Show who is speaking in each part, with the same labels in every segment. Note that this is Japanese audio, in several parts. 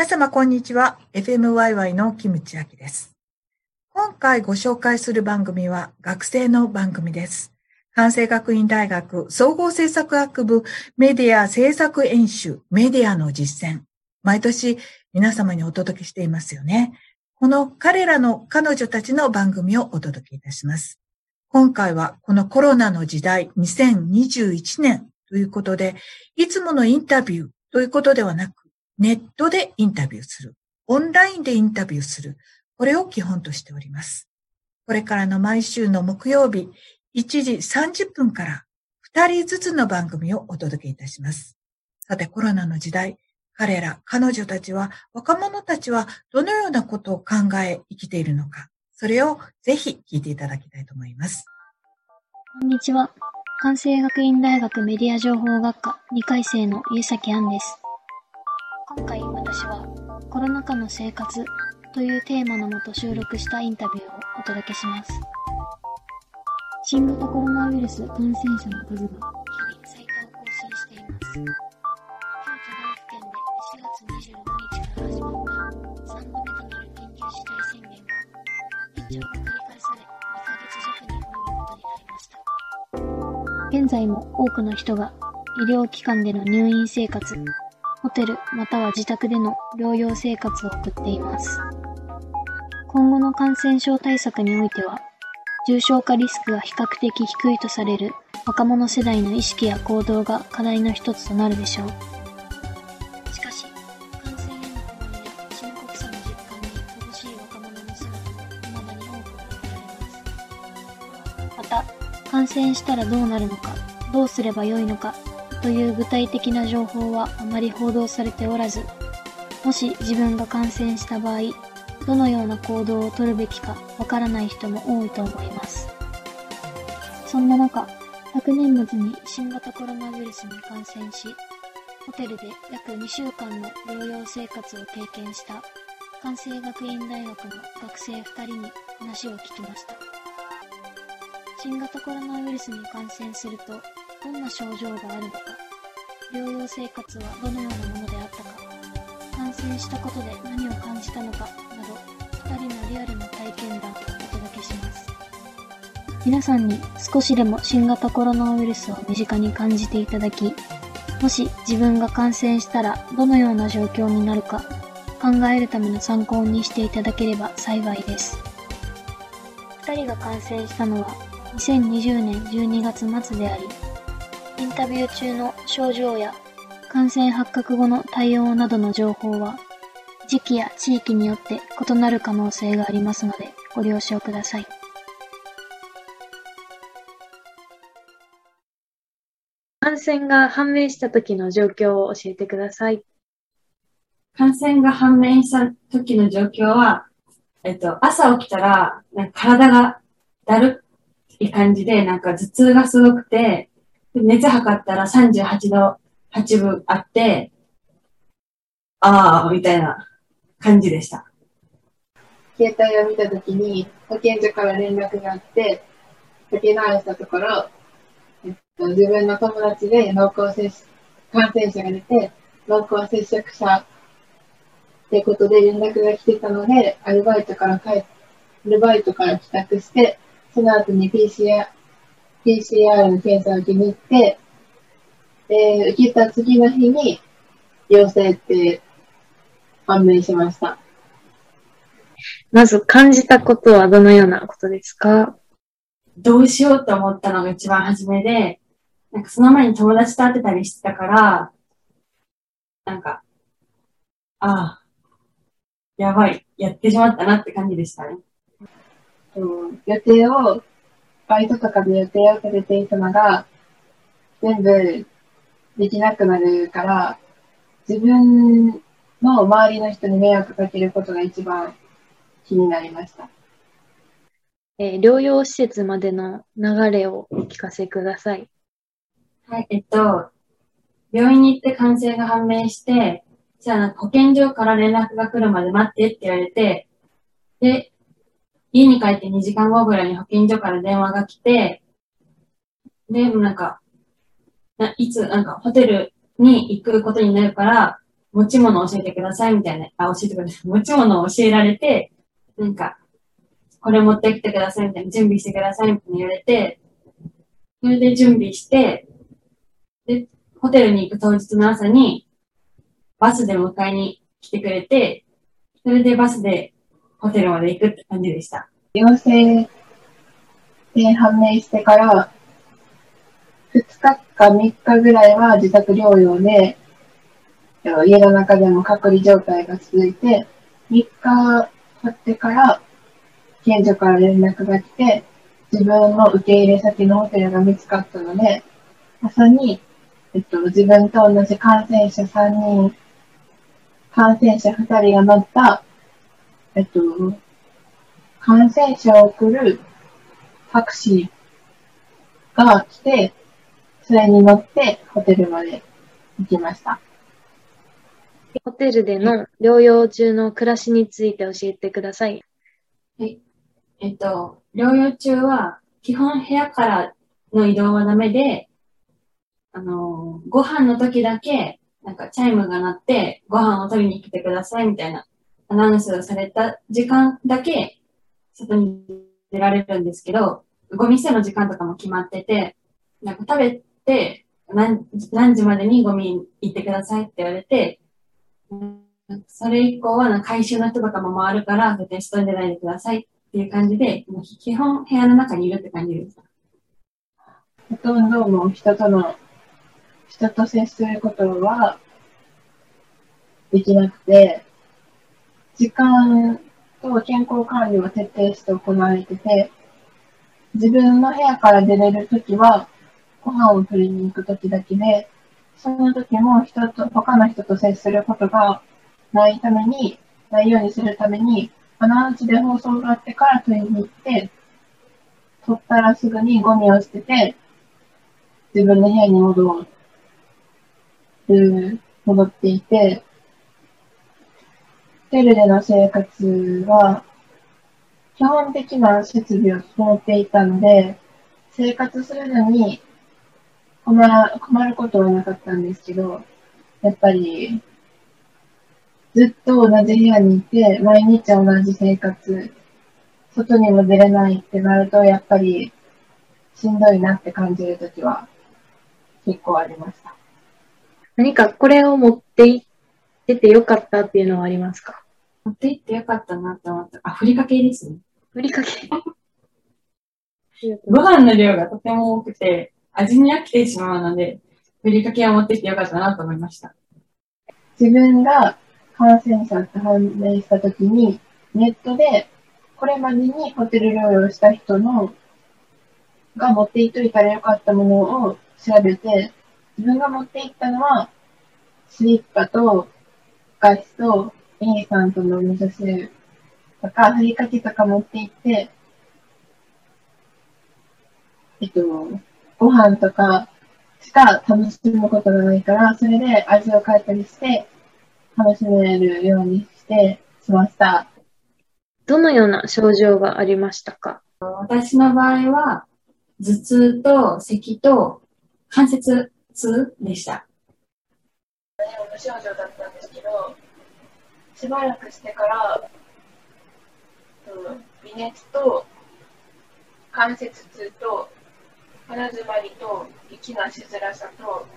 Speaker 1: 皆様こんにちは。FMYY のキムチアキです。今回ご紹介する番組は学生の番組です。関西学院大学総合政策学部メディア政策演習メディアの実践。毎年皆様にお届けしていますよね。この彼女たちの番組をお届けいたします。今回はこのコロナの時代2021年ということで、いつものインタビューということではなく、ネットでインタビューする、オンラインでインタビューする、これを基本としております。これからの毎週の木曜日、1時30分から2人ずつの番組をお届けいたします。さて、コロナの時代、彼女たちは、若者たちはどのようなことを考え生きているのか、それをぜひ聞いていただきたいと思います。
Speaker 2: こんにちは。関西学院大学メディア情報学科2回生の家崎杏です。今回私はコロナ禍の生活というテーマのもと収録したインタビューをお届けします。新型コロナウイルス感染者の数が日々最多を更新しています。今日都道府県で4月25日から始まった3度目となる緊急事態宣言が延長が繰り返され2ヶ月弱に及ぶことになりました。現在も多くの人が医療機関での入院生活、ホテルまたは自宅での療養生活を送っています。今後の感染症対策においては、重症化リスクが比較的低いとされる若者世代の意識や行動が課題の一つとなるでしょう。しかし、感染への不安や深刻さの実感に乏しい若者の姿も未だに多く見られます。また、感染したらどうなるのか、どうすればよいのか、という具体的な情報はあまり報道されておらず、もし自分が感染した場合、どのような行動をとるべきかわからない人も多いと思います。そんな中、昨年末に新型コロナウイルスに感染し、ホテルで約2週間の療養生活を経験した関西学院大学の学生2人に話を聞きました。新型コロナウイルスに感染すると、どんな症状があるのか、療養生活はどのようなものであったか、感染したことで何を感じたのかなど、2人のリアルな体験談をお届けします。皆さんに少しでも新型コロナウイルスを身近に感じていただき、もし自分が感染したらどのような状況になるか考えるための参考にしていただければ幸いです。2人が感染したのは2020年12月末であり、インタビュー中の症状や感染発覚後の対応などの情報は時期や地域によって異なる可能性がありますのでご了承ください。感染が判明した時の状況を教えてください。
Speaker 3: 感染が判明した時の状況は、朝起きたらなんか体がだるい感じで、なんか頭痛がすごくて、熱測ったら38度8分あって、みたいな感じでした。
Speaker 4: 携帯を見たときに、保健所から連絡があって、かけ直したところ、自分の友達で感染者が出て、濃厚接触者ってことで連絡が来てたので、アルバイトから帰宅して、その後にPCR の検査を受けに行って、受けた次の日に陽性って判明しました。
Speaker 2: まず感じたことはどのようなことですか？
Speaker 3: どうしようと思ったのが一番初めで、なんかその前に友達と会ってたりしてたから、なんか、やばい、やってしまったなって感じでしたね。
Speaker 4: バイトとかで予定を立てていたのが、全部できなくなるから、自分の周りの人に迷惑かけることが一番気になりました。
Speaker 2: 療養施設までの流れをお聞かせください。
Speaker 3: はい、病院に行って感染が判明して、じゃあ保健所から連絡が来るまで待ってって言われて、で、家に帰って2時間後ぐらいに保健所から電話が来て、で、いつホテルに行くことになるから、 持ち物を教えてくださいみたいな、教えてください。持ち物を教えられて、なんか、これ持ってきてくださいみたいな、準備してくださいみたいに言われて、それで準備して、で、ホテルに行く当日の朝に、バスで迎えに来てくれて、それでバスでホテルまで行くって感じでした。
Speaker 4: 陽性で判明してから、2日か3日ぐらいは自宅療養で、家の中でも隔離状態が続いて、3日経ってから、県所から連絡が来て、自分の受け入れ先のホテルが見つかったので、朝に、自分と同じ感染者3人、感染者2人が乗った、感染者を送るタクシーが来て、それに乗ってホテルまで行きました。
Speaker 2: ホテルでの療養中の暮らしについて教えてください。
Speaker 3: はい。療養中は、基本部屋からの移動はダメで、ご飯の時だけ、なんかチャイムが鳴って、ご飯を取りに来てくださいみたいなアナウンスをされた時間だけ、外に出られるんですけど、ゴミ捨ての時間とかも決まってて、なんか食べて、何時までにゴミ行ってくださいって言われて、それ以降は回収の人とかも回るから、絶対外に出ないでくださいっていう感じで、基本部屋の中にいるって感じです。
Speaker 4: ほとんども人と接することはできなくて、時間と健康管理は徹底して行われてて、自分の部屋から出れるときは、ご飯を取りに行くときだけで、その時も他の人と接することがないようにするために、アナウンスで放送があってから取りに行って、取ったらすぐにゴミを捨てて、自分の部屋に戻っていて、ホテルでの生活は、基本的な設備を整っていたので、生活するのに困ることはなかったんですけど、やっぱり、ずっと同じ部屋にいて、毎日同じ生活、外にも出れないってなると、やっぱり、しんどいなって感じるときは、結構ありました。
Speaker 2: 何かこれを持って行っててよかったっていうのはありますか？
Speaker 3: 持って行ってよかったなって思った。ふりかけですね。
Speaker 2: ふりかけ。
Speaker 3: ご飯の量がとても多くて、味に飽きてしまうので、ふりかけを持ってきてよかったなと思いました。
Speaker 4: 自分が感染者と判明したときに、ネットでこれまでにホテル療養した人が持っていっといたらよかったものを調べて、自分が持っていったのは、スリッパと、ガスと、インスタントの味噌汁とか、ふりかけとか持っていって、ご飯とかしか楽しむことがないから、それで味を変えたりして、楽しめるようにしてしました。
Speaker 2: どのような症状がありましたか？
Speaker 3: 私の場合は、頭痛と咳と関節痛でした。
Speaker 4: 無症状だったんですけど、しばらくしてから、微熱と関節痛と鼻づまりと息のしづらさと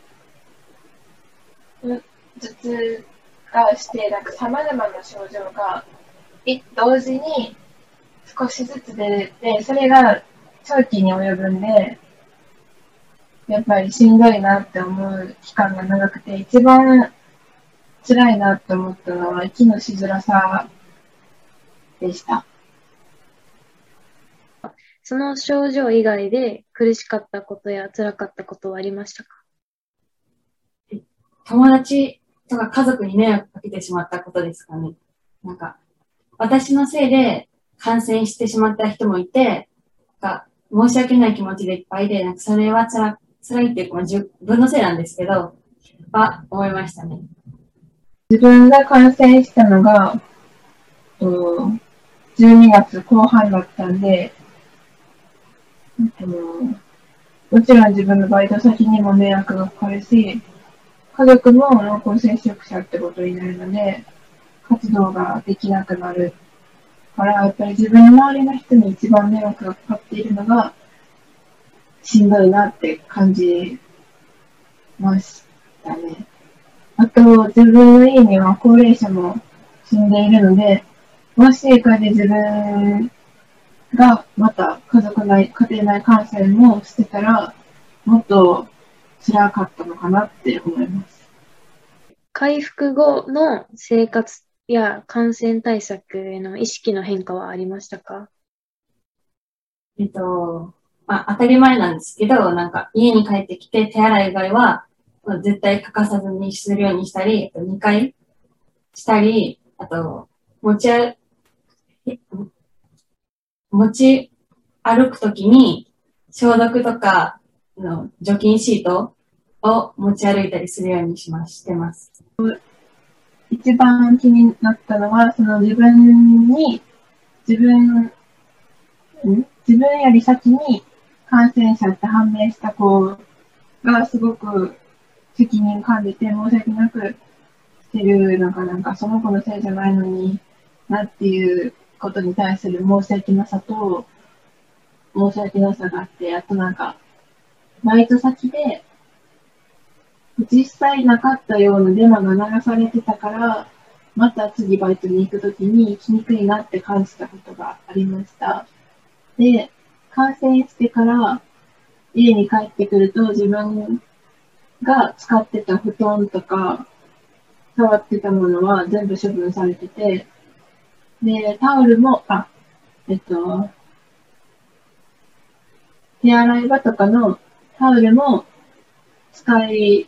Speaker 4: 頭痛がして、様々な症状が同時に少しずつ出て、それが長期に及ぶんで、やっぱりしんどいなって思う期間が長くて、一番辛いなって思ったのは息のしづらさでした。
Speaker 2: その症状以外で苦しかったことや辛かったことはありましたか？
Speaker 3: 友達とか家族に迷惑かけてしまったことですかね。私のせいで感染してしまった人もいて、申し訳ない気持ちでいっぱいで、それは辛いっていうか、自分のせいなんですけど、思いましたね。
Speaker 4: 自分が感染したのが、12月後半だったんで、もちろん自分のバイト先にも迷惑がかかるし、 家族も濃厚接触者ってことになるので、活動ができなくなるから、やっぱり自分の周りの人に一番迷惑がかかっているのが、しんどいなって感じましたね。あと、自分の家には高齢者も住んでいるので、もしこれで自分がまた家庭内感染もしてたら、もっと辛かったのかなって思います。
Speaker 2: 回復後の生活や感染対策への意識の変化はありましたか？
Speaker 3: 当たり前なんですけど、なんか家に帰ってきて手洗い以外は絶対欠かさずにするようにしたり、2回したり、あと、持ち歩くときに消毒とか除菌シートを持ち歩いたりするようにしてます。
Speaker 4: 一番気になったのは、その自分より先に感染者って判明した子がすごく責任感じて申し訳なくしてるのが、なんかその子のせいじゃないのになっていうことに対する申し訳なさがあって、あとなんか、バイト先で実際なかったようなデマが流されてたから、また次バイトに行くときに行きにくいなって感じたことがありました。で、感染してから家に帰ってくると自分が使ってた布団とか触ってたものは全部処分されてて、で、タオルも、手洗い場とかのタオルも使い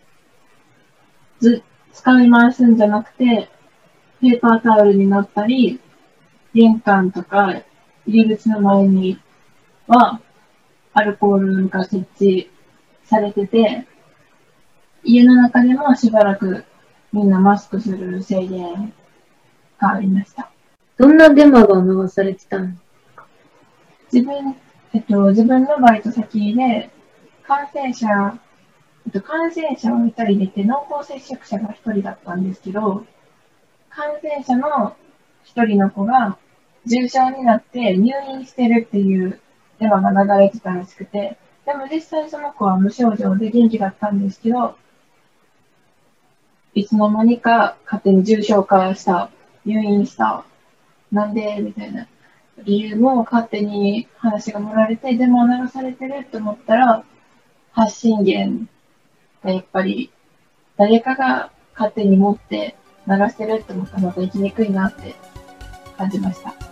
Speaker 4: 回すんじゃなくて、ペーパータオルになったり、玄関とか入り口の前にはアルコールが設置されてて、家の中でもしばらくみんなマスクする制限がありました。
Speaker 2: どんなデマが流されてたの？
Speaker 4: 自分のバイト先で感染者を2人出て濃厚接触者が1人だったんですけど、感染者の1人の子が重症になって入院してるっていうデマが流れてたらしくて、でも実際その子は無症状で元気だったんですけど、いつの間にか勝手に重症化した、入院した、なんでみたいな理由も勝手に話が盛られて、デマを流されてると思ったら、発信源がやっぱり誰かが勝手に持って流してるって思ったらまた生きにくいなって感じました。